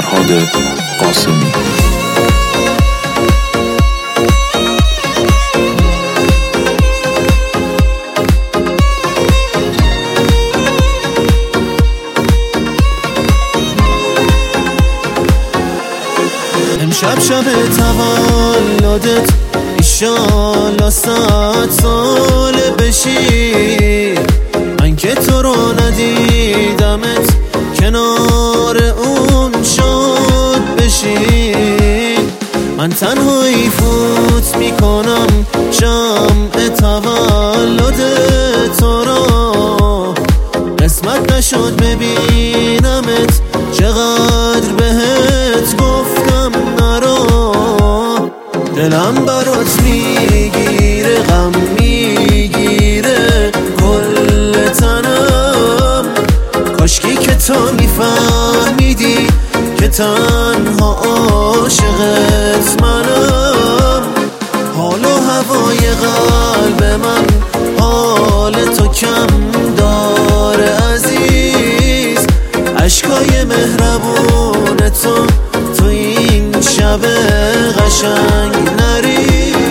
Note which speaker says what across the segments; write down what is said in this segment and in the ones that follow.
Speaker 1: فرهاد قاسمی.
Speaker 2: امشب شب تولدت ایشالا 100 سال بشی، من که تو رو ندیدمت کنار اون شاد بشی. من تنهایی فوت میکنم شمع تولد تو را، قسمت نشد ببینمت چقدر بهت گفتم نرا. دلم برات میگیره غم میگیره کل تنم، کاشکی که تو میفهمیدی که تنها عاشقت منم. حال و هوای قلب من حال تو کم داره عزیز، عشقای مهربون تو این شب قشنگ نری.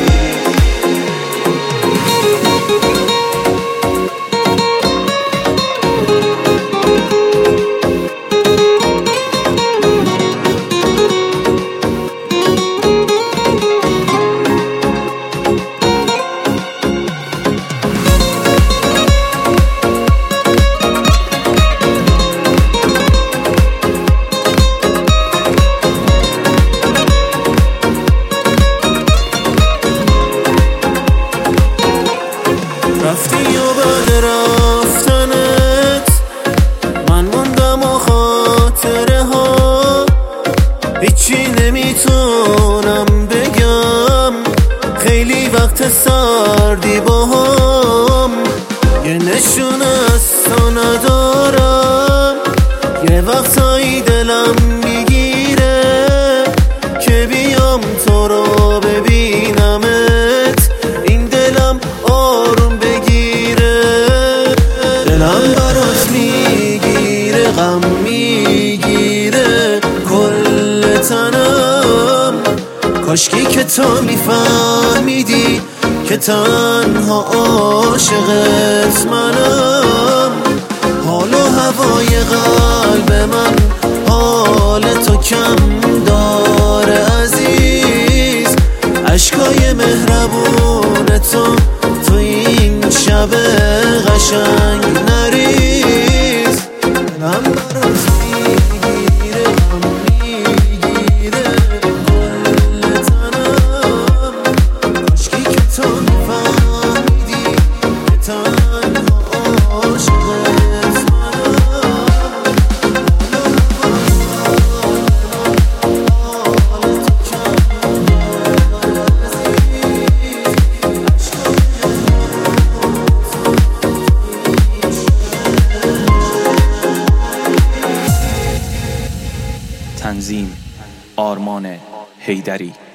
Speaker 2: رفتی و بعد رفتنت من موندم و خاطره ها هیچی نمیتونم بگم، خیلی وقت سردی با هم. یه نشون از تو ندارم، یه وقتایی دلم میگیره که بیام تو رو ببینمت، این دلم آروم بگیره. دلم برات میگیره غم میگیره کل تنم، کاشکی که تو میفهمیدی که تنها عاشقت منم. حال و هوای قلب من حال تو کم داره عزیز، عشقای مهربون تو این شب قشنگ نریز. دلم برات میگیره غم میگیره کل تنم، کاشکی که تو میفهمیدی که تنها عاشقت منم. حال تو کم داره عزیز،
Speaker 1: تنظیم آرمان حیدری.